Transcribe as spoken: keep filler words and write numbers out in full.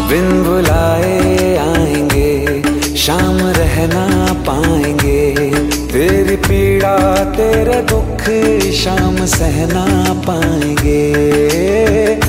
बिन बुलाए आएंगे, शाम रहना पाएंगे। तेरी पीड़ा तेरे दुख शाम सहना पाएंगे।